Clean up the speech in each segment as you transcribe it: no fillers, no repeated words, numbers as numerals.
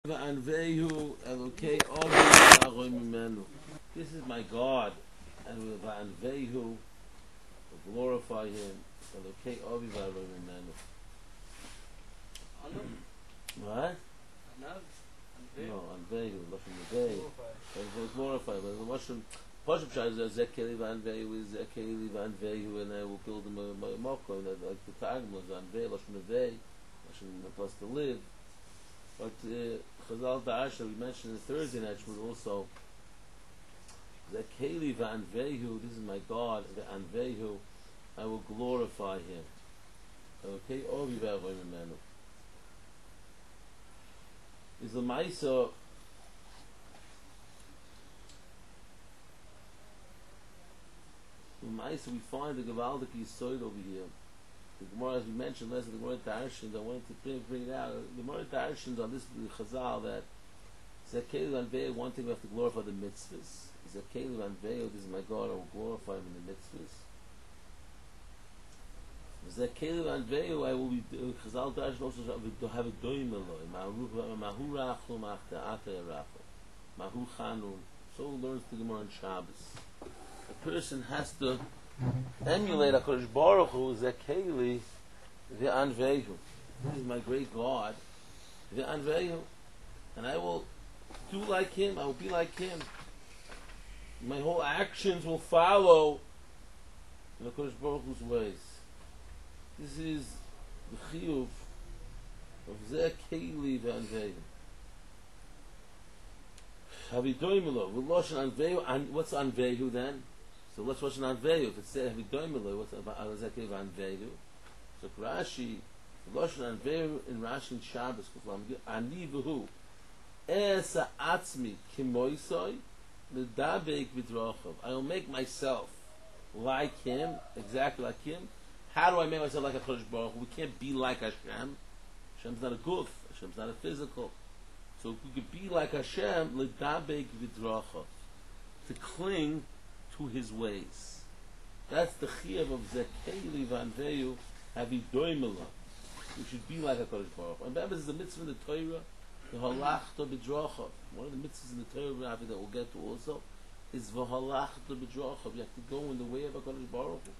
Va'anvehu Elokei Ovi V'Aroi Mimenu. This is my God, and Va'anvehu, glorify Him. Elokei Ovi V'Aroi Mimenu. What? No, Anvehu, Lashon Vei. Glorify. But the Lashon Pashup Shai is Zekeli Va'anvehu is Zekeli Va'anvehu, and I will build him a Mokko, like the Targum was Anvehu, Lashon Vei, Lashon plus to live. But Chazal Da'asha, we mentioned in Thursday night, was also Zekeli Va'anvehu, this is my God, Va'anvehu, I will glorify Him. Okay, Ovi V'Aroi Mimenu. Is the Maisa we find the Gavaldik Yisoid over here. The Gemara, as we mentioned last, the Gemara Darshins, I wanted to bring it out. The Gemara Darshins on this Chazal that Zekeli V'Anvehu, one thing we have to glorify the mitzvahs. Zekeli V'Anvehu, this is my God, I will glorify Him in the mitzvahs. Zekeli V'Anvehu, I will be Chazal Darshins also have a doim eloi. Mahu Rachel, Ma'achta Rachel, Mahu Chanun. So learns the Gemara on Shabbos. A person has to emulate HaKadosh Baruch Hu, Zekeli V'Anvehu. This is my great God, V'Anvehu, and I will do like Him. I will be like Him. My whole actions will follow in HaKadosh Baruch Hu's ways. This is the chiyuv of Zekeli V'Anvehu. Havidoimelo, V'Loshen Anvehu, and what's Anvehu then? So let's watch an Anvehu. If it says Havidoimelo, what's Zekeli V'Anvehu? So Rashi, Loshen Anvehu in Rashi and Shabbos, Ani V'Hu, Esa Atzmi Kimoisoi, L'Dabek V'Drochav. I will make myself like Him, exactly like Him. How do I make myself like a Chodesh Baruch Hu? We can't be like Hashem. Hashem's not a guf. Hashem's not a physical. So if we could be like Hashem, L'Dabek V'Drochav, to cling to His ways. That's the chiyuv of Zekeli V'Anvehu Havidoimelo. We should be like a Kodesh Baruch Hu. And remember, this is a mitzvah in the Torah, the Halachta B'Drochav. One of the mitzvahs in the Torah that we'll get to also is V'Halachta B'Drochav. You have to go in the way of a Kodesh Baruch Hu.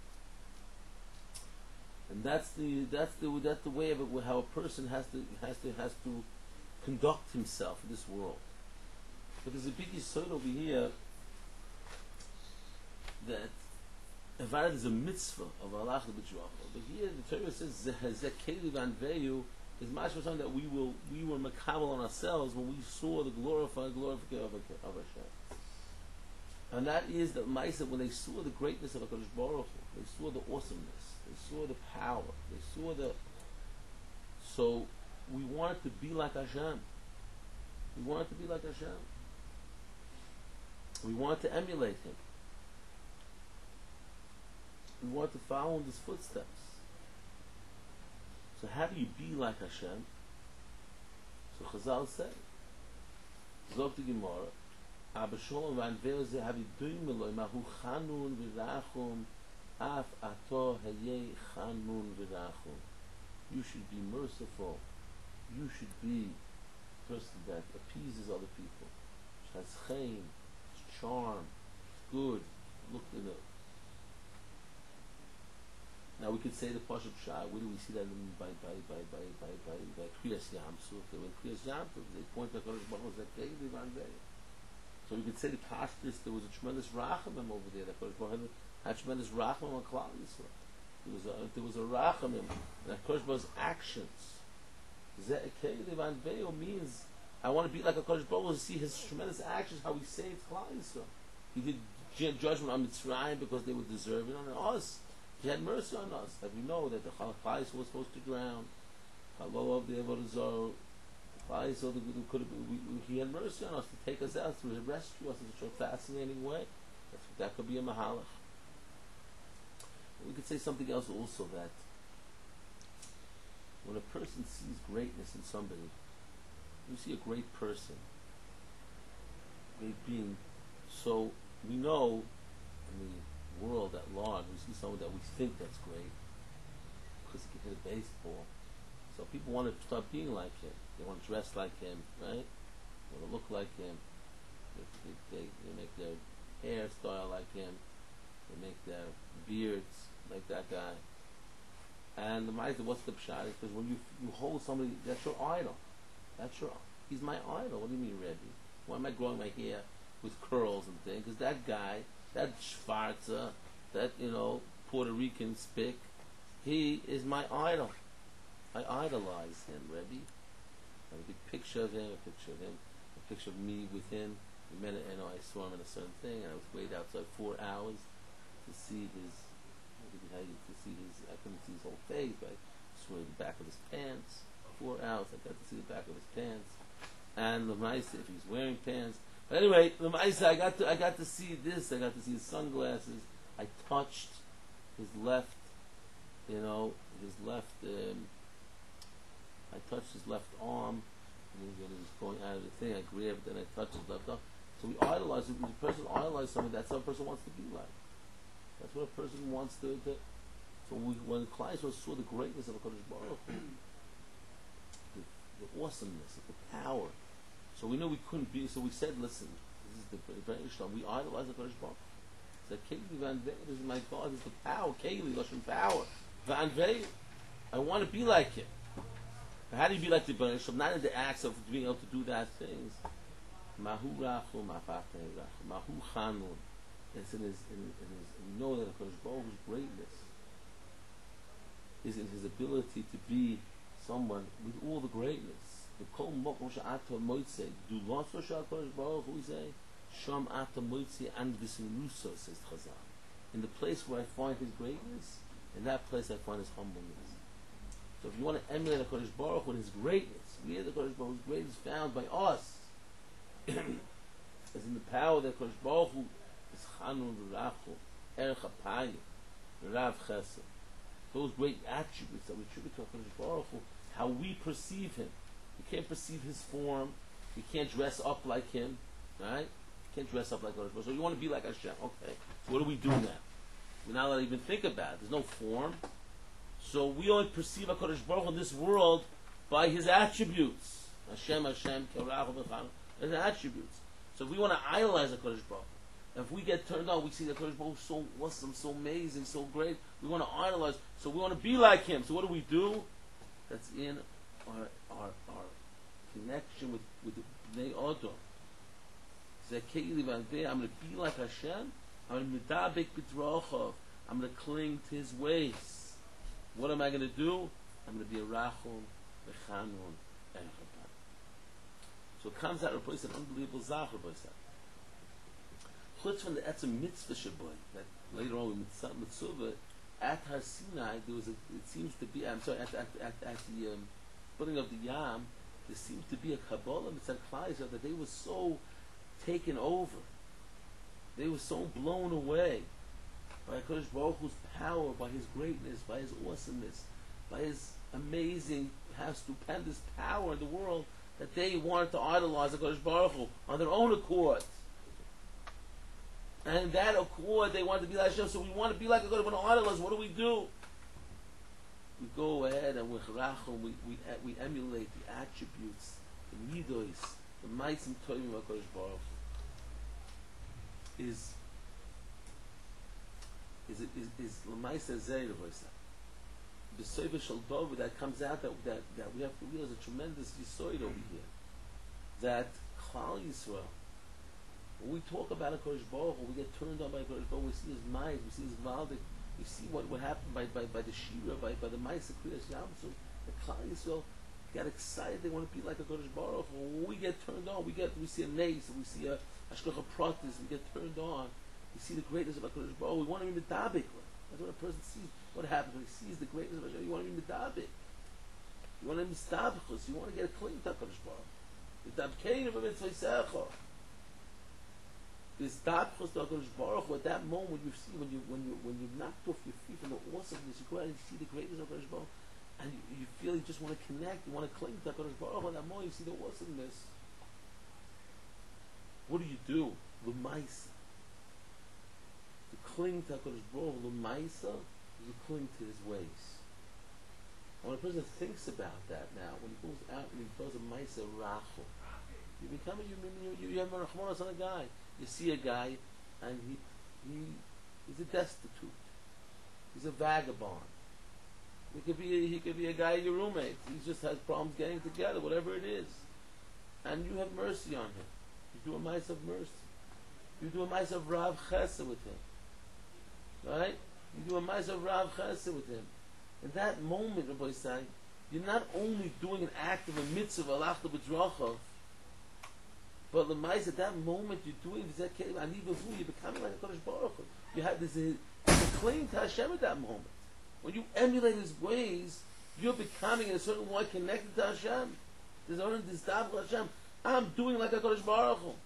And that's the way of it, how a person has to conduct himself in this world. But there's a big yesod over here that Avad is a mitzvah of Allah b'Drochav. But here the Torah says Zekeli V'Anvehu is much more something that we were makabel on ourselves when we saw the glorification of Hashem. And that is that Maisa, when they saw the greatness of HaKadosh Baruch Hu, they saw the awesomeness, they saw the power, they saw the. So we wanted to be like Hashem. We wanted to be like Hashem. We wanted to emulate Him. We want to follow in His footsteps. So how do you be like Hashem? So Chazal say, Zog the Gemara, Abba Sholom V'Anvehu Ze Havidoim Eloi Mahu Chanun V'Rachum Af Ato Hayei Chanun V'Rachum. You should be merciful. You should be a person that appeases other people. Has chaim, charm, good. Look at it. Now we could say the Pashup Shah. Where do we see that by Kriyas Yam Suf? When Kriyas Yam Suf, they point to Kodesh Baruch Hu Zekeli V'Anvehu. So we could say the Pashtus, there was a tremendous rachamim over there. That Kodesh Baruch Hu had tremendous rachamim on Klal Yisrael. There was a rachamim. That Kodesh Baruch Hu's actions. Zekeli V'Anvehu means I want to be like a Kodesh Baruch Hu to see His tremendous actions. How He saved Klal Yisrael. He did judgment on Mitzrayim because they were deserving. On us. He had mercy on us. Like we know that the Chalais was supposed to drown. Halal of the Avodah Zarah. He had mercy on us to take us out, to rescue us in such a fascinating way. That could be a mahalach. We could say something else also, that when a person sees greatness in somebody, you see a great person, great being. So we know in the world at large, we see someone that we think that's great because he can hit a baseball. So people want to start being like him. They want to dress like him, right? They want to look like him. They make their hairstyle like him. They make their beards like that guy. And the Ma'aser, what's the pshat? Because when you hold somebody, that's your idol. He's my idol. What do you mean, Rebbe? Why am I growing my hair with curls and things? Because that guy, that Schwarzer, that, Puerto Rican spick, he is my idol. I idolize him, Rebbe. I have a big picture of him, a picture of me with him. We met, I saw him in a certain thing, and I was waiting outside 4 hours to see I couldn't see his whole face, but I saw the back of his pants. 4 hours, I got to see the back of his pants. And the Ma'aser, if he's wearing pants. But anyway, the Ma'aser, I got to see this, I got to see his sunglasses. I touched his left, I touched his left arm, and when he was going out of the thing, I grabbed it and I touched his left arm. So we idolize it. When a person idolizes something, that's what a person wants to be like. That's what a person wants to. So when Klal Yisrael saw the greatness of HaKadosh Baruch Hu, the awesomeness, the power. So we know we couldn't be. So we said, listen, this is the very Islam. We idolize HaKadosh Baruch Hu. So Keli Vanvei, this is my God, this is the power. Keli, Lashon power. Vanvei, I want to be like him. But how do you be like the Baruch Hu? Not in the acts of being able to do that things. Mahu Rachu, Mafafei Rachu, Mahu Chanun. It's in his, we know that HaKadosh Baruch Hu's greatness is in his ability to be someone with all the greatness. The Kol Mokom She'ata Moitze, do lots of HaKadosh Baruch Hu say, Sham Ata Moitze and Visnuso, says Chazal. In the place where I find his greatness, in that place I find his humbleness. So if you want to emulate HaKadosh Baruch Hu and his greatness, we are the HaKadosh Baruch Hu's greatness found by us. As in the power that HaKadosh Baruch Hu is Chanun V'Rachu, Erech HaPayim, Rav Chesed. Those great attributes that we attribute to HaKadosh Baruch Hu, how we perceive him. We can't perceive his form. We can't dress up like him, right? We can't dress up like HaKadosh Baruch Hu. So you want to be like Hashem. Okay, so what do we do now? We're not allowed to even think about it. There's no form. So we only perceive HaKadosh Baruch Hu in this world by his attributes. Hashem, Kerach, V'Chanun. His attributes. So if we want to idolize HaKadosh Baruch Hu, if we get turned on, we see that HaKadosh Baruch Hu is so awesome, so amazing, so great. We want to idolize. So we want to be like him. So what do? That's in our connection with the Bnei Adam. I'm going to be like Hashem. I'm going to cling to his ways. What am I going to do? I'm going to be a Rachum, V'Chanun, and Chapan. So it comes out of an unbelievable Zach, Chutz from the Etzem Mitzvah Shaboy, that later on with Mitzvah, at Har Sinai, there was it seems to be, at the putting of the Yam, there seems to be a Kabbalah Mitzvah Klal Yisrael that they were so taken over. They were so blown away by HaKadosh Baruch Hu's power, by his greatness, by his awesomeness, by his amazing, how stupendous power in the world, that they wanted to idolize HaKadosh Baruch Hu on their own accord. And that accord, they wanted to be like Hashem, so we want to be like HaKadosh Baruch Hu, we want to idolize. What do? We go ahead and with Rachel, we emulate the attributes, the midos, the maisim tovim of HaKadosh Baruch Hu. Is l'maisa zeir v'oisa. The Sefer Shel David that comes out that we have to realize a tremendous yisoid over here. That Klal Yisrael, when we talk about HaKadosh Baruch Hu, we get turned on by HaKadosh Baruch Hu, we see his mind, we see his valdik, we see what happened by the Shira, by the Maisa Kriyas Yamsuf. The Klal Yisrael got excited, they want to be like HaKadosh Baruch Hu. When we get turned on, we see a nace, we see a Hashgacha Pratis, we get turned on, we see the greatness of HaKadosh Baruch Hu, we want to be medabik. That's what a person sees. What happens when he sees the greatness of Hashem? You want to be medabik. You want to be mistabichus. You want to get a clean to HaKadosh Baruch Hu. Medabkeinu b'mitzvaysecha. This dabchus to HaKadosh Baruch Hu, at that moment when you knocked off your feet from the awesomeness, you go out and you see the greatness of HaKadosh Baruch Hu, and you feel you just want to connect, you want to cling to HaKadosh Baruch Hu, at that moment you see the awesomeness. What do? L'maisa. To cling to HaKadosh Baruch Hu, l'maisa, you cling to his ways. And when a person thinks about that now, when he goes out and he does a Maisa Rachel, you become you have a Rachmanas on a guy. You see a guy, and he's a destitute. He's a vagabond. He could be a guy your roommate. He just has problems getting together, whatever it is, and you have mercy on him. You do a Maisa of mercy. You do a Maisa of Rav Chesed with him, right? You do a Maisa of Rav Chesed with him. In that moment, Rabbi say, you're not only doing an act of a mitzvah, alachta b'drachav, but the Maisa, at that moment you're doing this, you're becoming like a Kodesh Baruch Hu. You have this a claim to Hashem at that moment. When you emulate His ways, you're becoming in a certain way connected to Hashem. There's only this dav Hashem. I'm doing like a Kodesh Baruch Hu.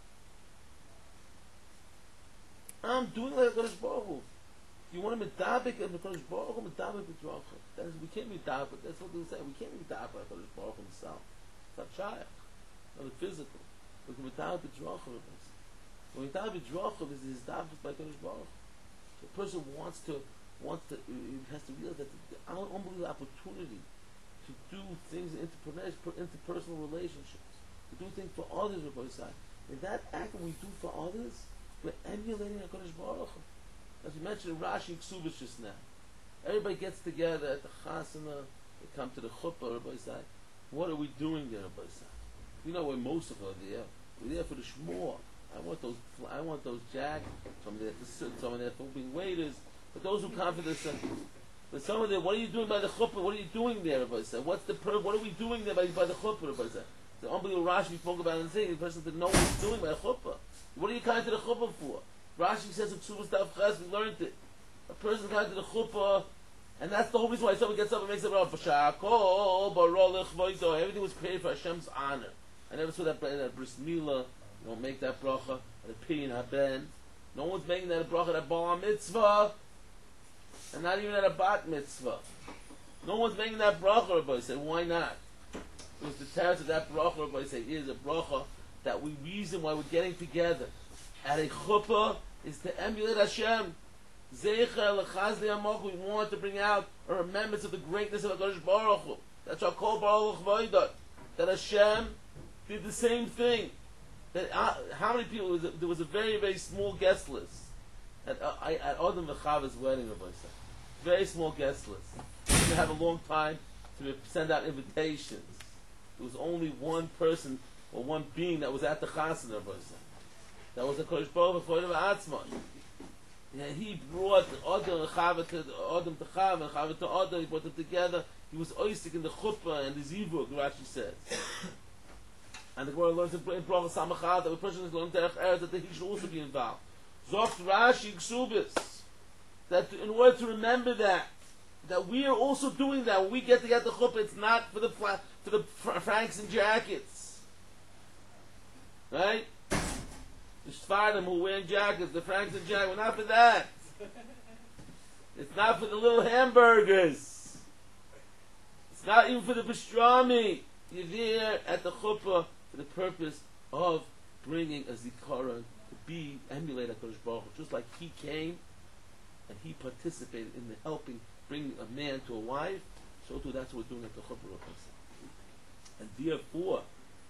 I'm doing like a Kodesh Baruch Hu. You want to medabik and the Kodesh Baruch Hu, medabik b'dracha. That is, we can't medabik. That's what they say. We can't medabik like Kodesh Baruch Hu himself. It's not shayach, not the physical. We can medabik b'dracha. When medabik b'dracha, this is dabik by Kodesh Baruch Hu. So a person wants to, he has to realize that the unbelievable opportunity to do things in interpersonal relationships, to do things for others, Rabbi Yisai. In that act that we do for others, we're emulating a Kodesh Baruch Hu. As we mentioned in Rashi Ksubas just now, everybody gets together at the Chasana, they come to the Chuppah, Rabbi Yisai. What are we doing there, Rabbi Yisai? You know where most of us are there. We're there for the Shmor. I want those jackets. Somebody there to sit, somebody there for being waiters. But those who come for this, but some of them, what are you doing by the Chuppah? What are you doing there, Rabbi Yisai? What are we doing there by the Chuppah, Rabbi Yisai? The unbelievable Rashi we spoke about in the thing, the person didn't know what he's doing by the Chuppah. What are you coming to the Chuppah for? Rashi says in Ksubas Daf Ches, we learned it. A person comes to the chuppah, and that's the whole reason why someone gets up and makes it up. Everything was created for Hashem's honor. I never saw that bris milah. You don't make that bracha at a pin haben. No one's making that a bracha at a bar mitzvah, and not even at a bat mitzvah. No one's making that bracha. Everybody said, why not? It was the teretz of that bracha. Everybody said, it is a bracha that we reason why we're getting together at a chuppah is to emulate Hashem. Zeicha lechazli amok. We want to bring out a remembrance of the greatness of HaKadosh Baruch Hu. That's our kol baruch vayda. That Hashem did the same thing. That how many people? There was a very, very small guest list at Adam V'Chava's wedding, Rabbi said. Very small guest list. We didn't have a long time to send out invitations. There was only one person or one being that was at the chasana, Rabbi said. That was a Kodesh Baruch Hu for Atzman. Yeah, he brought Adam to Chava and Chava to Adam. He brought them together. He was oisik in the chuppah and the zivug, Rashi says. And the Gemara learns in Brachas Samachad that the person is learning Derech Eretz that he should also be involved. Zocht Rashi Ksubis, that in order to remember that we are also doing that when we get together the chuppah, it's not for the franks and jackets, right? The Sfardim who wear jackets, the Franks and jackets, we're not for that. It's not for the little hamburgers. It's not even for the pastrami. You're there at the chuppah for the purpose of bringing a zikaron to emulate HaKadosh Baruch Hu. Just like he came and he participated in the helping, bringing a man to a wife, so too that's what we're doing at the chuppah. And therefore,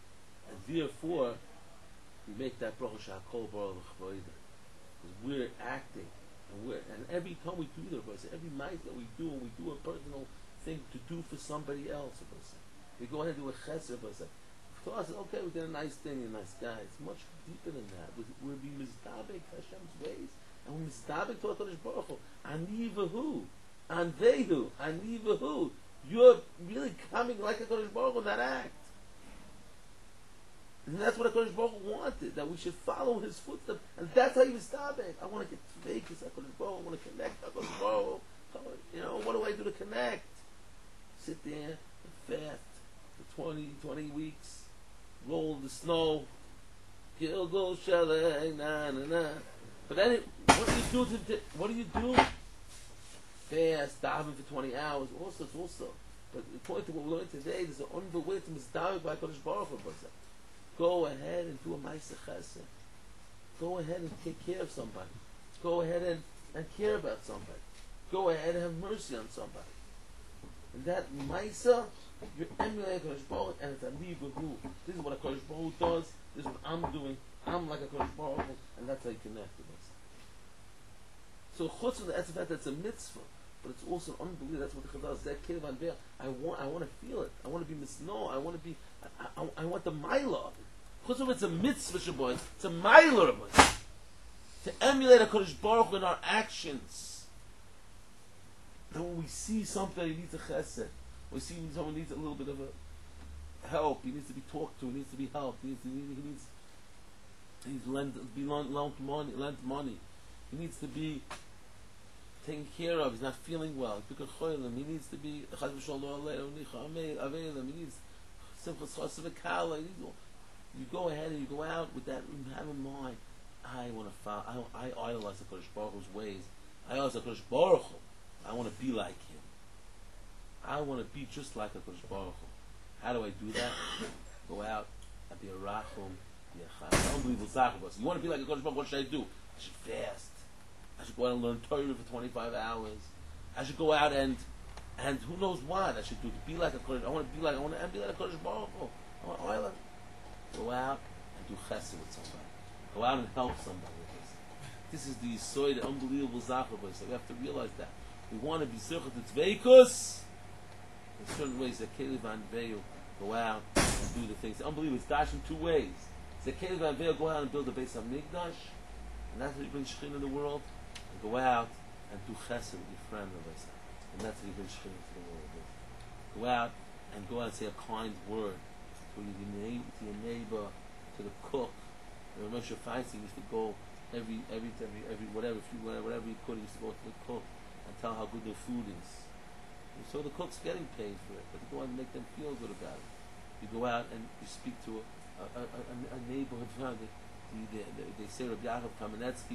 we make that bracha shakol baruch v'chvoida. Because we're acting, and every time we do that, every night that we do, and we do a personal thing to do for somebody else, we go ahead and do a chesed. To us, okay, we did a nice thing, a nice guy. It's much deeper than that. We're being mizdabek Hashem's ways, and we're mizdabek to HaKadosh Baruch Hu. Ani v'hu, anvehu, ani v'hu. You're really coming like HaKadosh Baruch Hu in that act. And that's what HaKadosh Baruch Hu wanted, that we should follow his footsteps. And that's how he was stopping. I want to get Vegas, HaKadosh Baruch Hu. I want to connect HaKadosh Baruch Hu. What do I do to connect? Sit there and fast for 20 weeks. Roll in the snow. Gilgal Shelek, na. But then, what do you do? Fast, daven for 20 hours, also. But according to what we learned today, there's an unbelievable way to misdavik by HaKadosh Baruch Hu. Go ahead and do a Maisa Chesed. Go ahead and take care of somebody. Go ahead and care about somebody. Go ahead and have mercy on somebody. And that Maisa, you're emulating Kodesh Baruch, and it's a Libahu. This is what a Kodesh Baruch does. This is what I'm doing. I'm like a Kodesh Baruch, and that's how you connect with us. So chutz from the etzefet, that's a mitzvah, but it's also unbelievable. That's what the Chazal says. That kid of I want to feel it. I want to be misno. I want to be. I want the milah of it. Chutz from it's a mitzvah shaboy. It's a milah of us. To emulate a Kodesh Baruch in our actions. That when we see something, he needs a chesed. We see someone needs a little bit of a help. He needs to be talked to. He needs to be helped. He needs lent money. He needs to be taken care of. He's not feeling well. He needs to be. He needs simchas chasavakala. You go ahead and you go out with that. Have in mind. I want to follow. I idolize the Kodesh Baruch Hu's ways. I idolize the Kodesh Baruch Hu. I want to be like him. I want to be just like a Kodesh Baruch Hu. How do I do that? Go out and be a rachum. Unbelievable sacrifice. You want to be like a Kodesh Baruch Hu? What should I do? I should fast. I should go out and learn Torah for 25 hours. I should go out and who knows what I should do to be like a Kodesh. I want to be like a Kodesh Baruch Hu. I want to go out and do chesed with somebody. Go out and help somebody with this. This is the Yisoid, the unbelievable sacrifice. So we have to realize that. We want to be Zirchat Tzveikus in certain ways. That Kelev and Veil go out and do the things. It's unbelievable. It's dashed in two ways. That Kelev and Veil go out and build the base of Mikdash, and that's how you bring Shekhinah in the world. And go out and do Chesed with your friend, Rabbi Sa. And that's how you bring Shekhinah into the world. Go out and say a kind word to your neighbor, to the cook. Moshe Feinstein used to go every whatever he could. He used to go to the cook and tell how good their food is. And so the cook's getting paid for it, but to go out and make them feel good about it. You go out and you speak to a neighborhood friend. They say Rabbi Yaakov Kamenetsky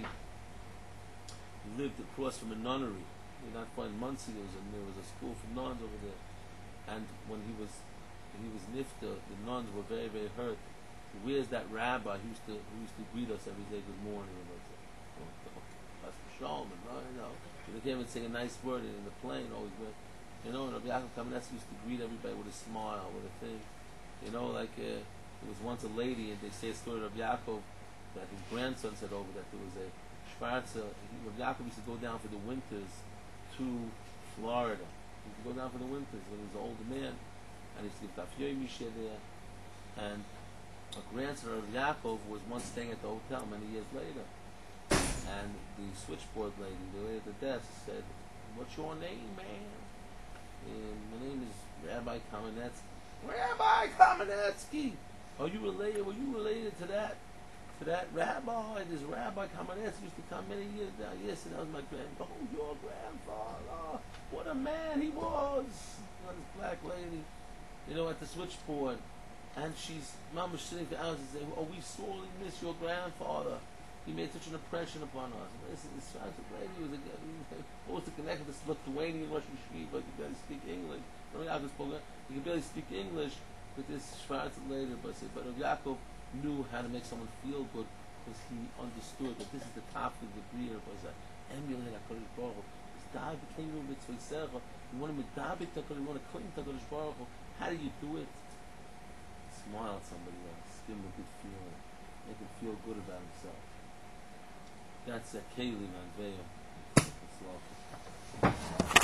lived across from a nunnery. Not far in Muncie, there was a school for nuns over there. And when he was nifta, the nuns were very, very hurt. Where's that rabbi who used to greet us every day, good morning, and Pastor Shalom, they came and say a nice word in the plane, always went, Rabbi Yaakov Kamenetsky used to greet everybody with a smile, with a thing, there was once a lady, and they say a story of Rabbi Yaakov, that his grandson said over that there was a Schwarzer, Rabbi Yaakov used to go down for the winters to Florida. He used to go down for the winters when he was an older man, and he used to give Daf Yomi there, and a grandson of Yaakov was once staying at the hotel many years later, and the switchboard lady, the lady at the desk, said, "What's your name, man?" And my name is Rabbi Kamenetsky. Rabbi Kamenetsky, were you related to that rabbi? This Rabbi Kamenetsky used to come many years down. Yes, and that was my grandfather. Oh, your grandfather! What a man he was! This black lady, at the switchboard. And Mom was sitting for hours and saying, "Oh, we sorely miss your grandfather. He made such an impression upon us." Listen, this lady was always connected to this Lithuanian Russian Yeshiva. He could barely speak English. He could barely speak English with this Schwarzer lady. But Rav Yaakov knew how to make someone feel good because he understood that this is the top of the breeder. Because emulate HaKadosh Baruch Hu. This guy became a mitzvah secha. You want to medabit HaKadosh, you want to cling to HaKadosh Baruch Hu. How do you do it? Smile at somebody else, give him a good feeling, make him feel good about himself. That's a Keli Man Veil.